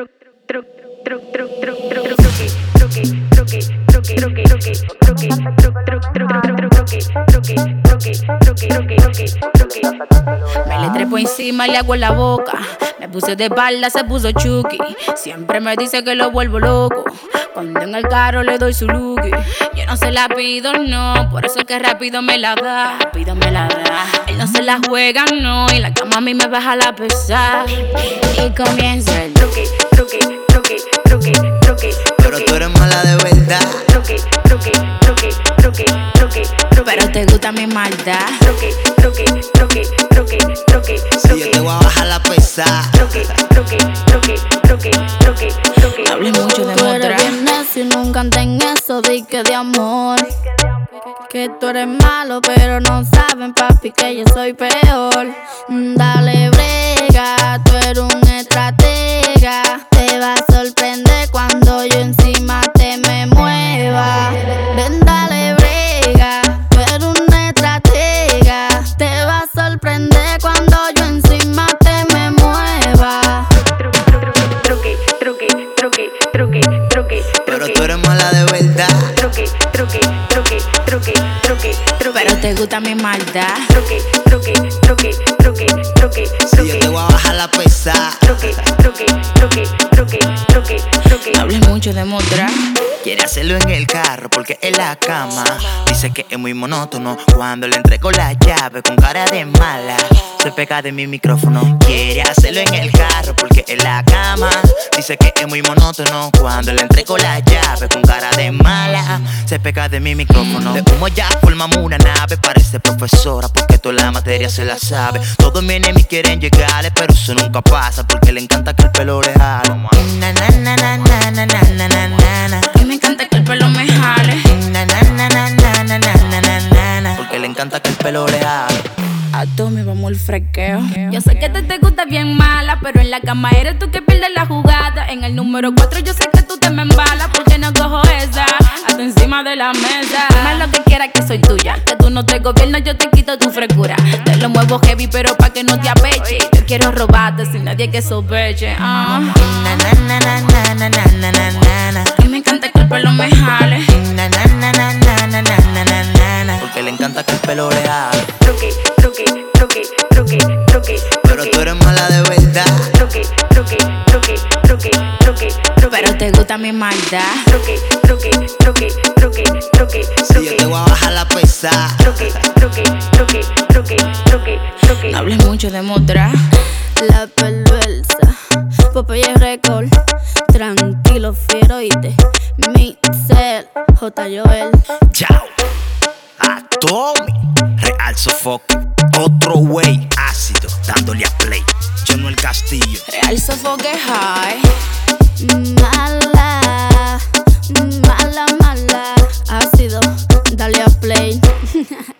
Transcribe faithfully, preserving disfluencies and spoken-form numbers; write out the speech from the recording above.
Me le trepo encima, le hago en la boca. Me puse de espalda, se puso Chucky. Siempre me dice que lo vuelvo loco. Cuando en el carro le doy su lookie. Yo no se la pido, no. Por eso es que rápido me la da. Rápido me la da. Él no se la juega, no. Y la cama a mí me baja la pesada. Y comienza el truqui, truqui, truqui, truqui, truqui. Pero tú eres mala de verdad. Truqui, truqui, truqui, truqui, truqui. Pero te gusta mi maldad. Truqui, truqui, truqui, truqui, truqui. Si yo te voy a bajar la pesada. Truqui, truqui, truqui, truqui, truqui, truqui. No hables mucho de Tú mostrar. eres bien necio y nunca anden eso, di que de amor. Que tú eres malo, pero no saben, papi, que yo soy peor. Dale brega, tú eres un estratega. Te va a sorprender cuando yo encima te me mueva. Ven, dale brega, tú eres un estratega. Te va a sorprender cuando yo encima te me mueva. Truqui, truqui, truqui, truqui, truqui. Pero tú eres mala de verdad. Truqui, truqui, truqui, truqui, truqui, truqui. Pero te gusta mi maldad. Truqui, truqui, truqui, truqui, truqui, Si yo te voy a bajar la pesada. truqui, truqui, truqui, truqui, truqui, truqui. No hables mucho de mostrar. Quiere hacerlo en el carro porque en la cama dice que es muy monótono. Cuando le entrego la llave con cara de mala, se pega de mi micrófono. Quiere hacerlo en el carro porque en la cama dice que es muy monótono. Cuando le entrego la llave con cara de mala, se pega de mi micrófono. De humo ya formamos una nave, parece profesora porque toda la materia se la sabe. Todos mis enemigos quieren llegarle, pero eso nunca pasa porque le encanta que el pelo le jale. Na na na na na na na na na na. A mí me encanta que el pelo me jale. Na na na na na na na na na na. Porque le encanta que el pelo le jale. A tú me vamos el frequeo. Yo sé que te, te gusta bien mala, pero en la cama eres tú que pierdes la jugada. En el número cuatro yo sé que tú te me embalas, porque no cojo esa hasta encima de la mesa. Más lo que quieras que soy tuya, que tú no te gobiernas, yo te quito tu frescura. Te lo muevo heavy, pero pa' que no te apeche. Yo quiero robarte sin nadie que sospeche. Ah. Na na na na na na na na na na na. A mí me encanta que el pelo me jale. Na na na na na na na na na na na. Porque le encanta que el pelo le jale. Truqui, truqui, truqui, truqui, truqui. Pero tú eres mala de verdad. Truqui, truqui, truqui, truqui, truqui, truqui. Pero te gusta mi maldad. Truqui, truqui, truqui, truqui, truqui, Si yo te voy a bajar la pesada. truqui, truqui, truqui, truqui, truqui, truqui. No hables mucho de mostrar. La perversa, Popeye Record. Tranquilo, fiero, oíste. Mixel, J. Joel. Chao. A Tommy. Real Sofoque. Otro way ácido. Dándole a play. Yo no el Castillo. Real Sofoque High. Mala, mala, mala. Ácido, dale a play.